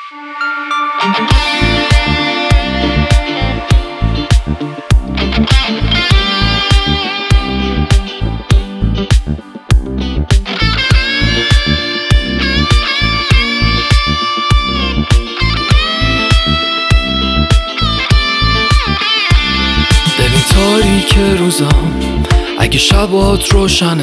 ببین تاریک روزام اگه شبات روشنه،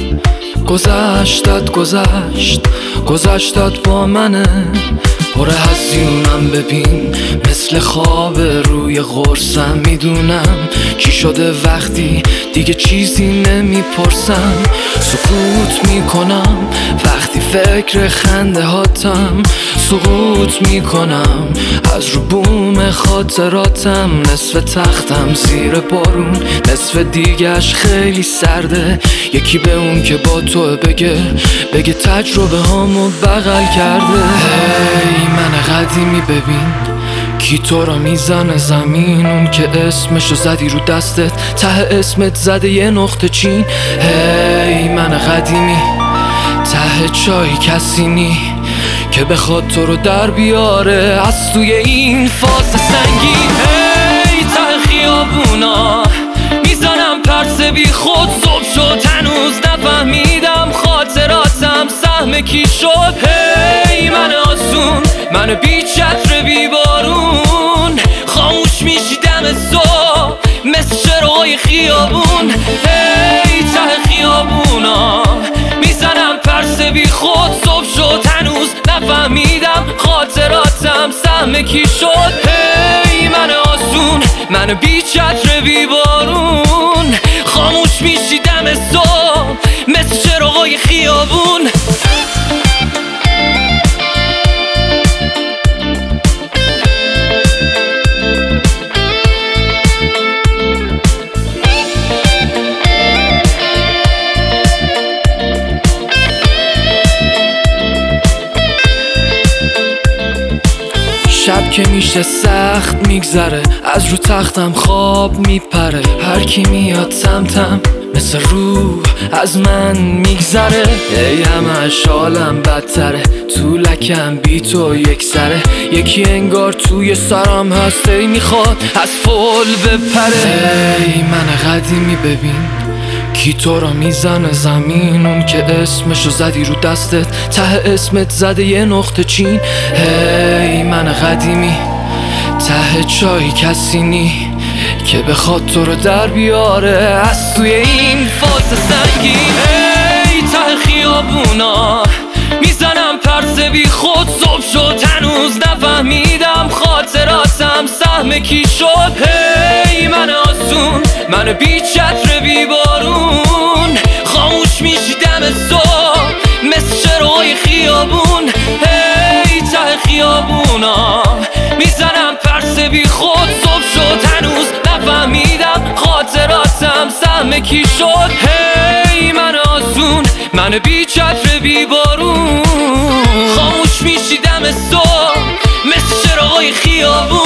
گذشتت با منه، پر هزیونم ببین مثل خواب روی قرصم. میدونم چی شده وقتی دیگه چیزی نمیپرسم. سکوت میکنم وقتی فکر خنده هاتم، سقوط میکنم از رو بوم خاطراتم. نصف تختم زیر بارون، نصف دیگهش خیلی سرده. یکی به اون که با تو بگه تجربه هامو بغل کرده. هی من قدیمی ببین کی تو را میزنه زمین، اون که اسمشو زدی رو دستت ته اسمت زده یه نقطه چین. هی من قدیمی ته چای کسی نی که بخواد تو رو در بیاره از توی این فاز سنگین. هی ته خیابونا میزنم پرس بی خود، صبح شد هنوز نفهمیدم خاطراتم سهم کی شد. هی من آسون، من بی چتر بی بارون، خاموش میشی دم صبح مثل چراغای خیابون. هی ته خیابونا میزنم پرس بی خود، صبح شد هنوز نفهمیدم خاطراتم سهم کی شد. هی من آسون، من بی چتر بی بارون، خاموش میشی دم صبح مثل چراغای خیابون. شب که میشه سخت میگذره، از رو تختم خواب میپره. هر کی میاد سمتم مثل روح از من میگذره. ای همش حالم بدتره، تو لکم بی تو یک سره. یکی انگار توی سرم هست، ای میخواد از فول بپره. ای من قدیمی ببین کی تو را میزنه زمین، اون که اسمشو زدی رو دستت ته اسمت زده یه نقطه چین. هی من قدیمی ته چای کسی نی که بخواد تو رو در بیاره از توی این فاز سنگین. هی ته خیابونا میزنم پرس بی خود، صبح شد هنوز نفهمیدم خاطراتم سهم کی شد. هی من آسون، من بی چتر بی بارون، خاموش میشی دم صبح مثل چراغای خیابون. هی ته خیابونا میزنم پرس بی خود، صبح شد هنوز نفهمیدم خاطراتم سهم کی شد. هی من آسون، من بی چتر بی بارون، خاموش میشی دم صبح مثل چراغای خیابون.